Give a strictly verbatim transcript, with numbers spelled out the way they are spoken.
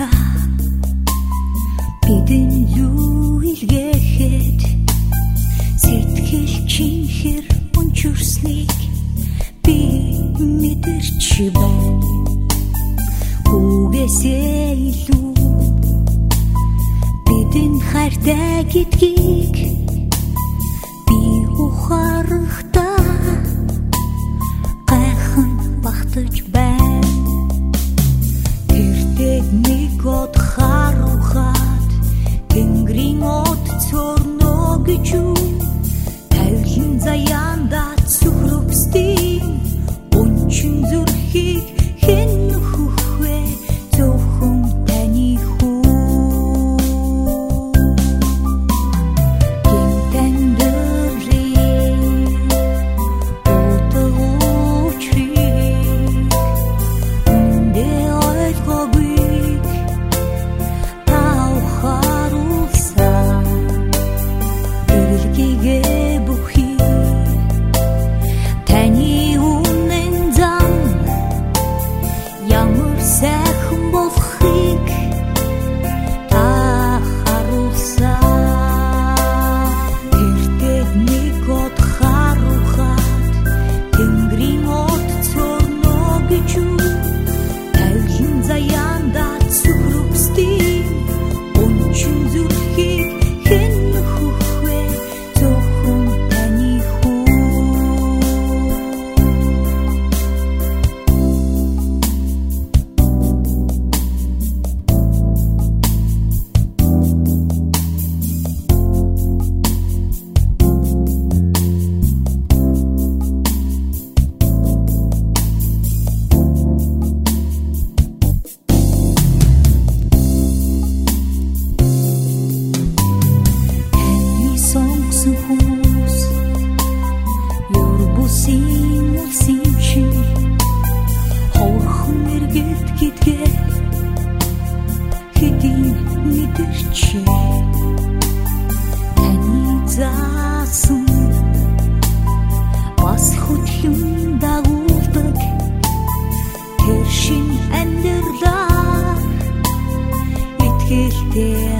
та бидэн юу илгээхэд сэтгэл чихэр унчирсныг би мэдэрч байна. Үгээсээ илүү бидэн хайртай гэдгийг би ухаарахтаа гайхан багтаж байна. Тэртээ нэг од харухад Тэнгэрийн од цорно гэж юу тавилан заяанда цөхрөвсдийн өнчин зүрхийг хэн нөхөхвэ зөвхөн таны хүү. Гинтэн дөррийн өтөөгчрийг үндэ ойлгогийг та ухааруулсан дэлгэгээ бүхий таны үнэн зам ямар сайхан болохыг та харуулсан. Тэртээ нэг од харухад Тэнгэрийн од цорно гэж юу тавилан заяанда цөхрөвсдийн өнчин зүрхийг хэн нөхөхвэ зөвхөн таны хүү. Таны сонгосон хүмүүс ёр бусын улсын чи ховхон эргэт гэдгээ хэдийн мэдэрч таны заасан бас хөтлөн дагуулдаг тэр шин амьдралаар итгэлтэй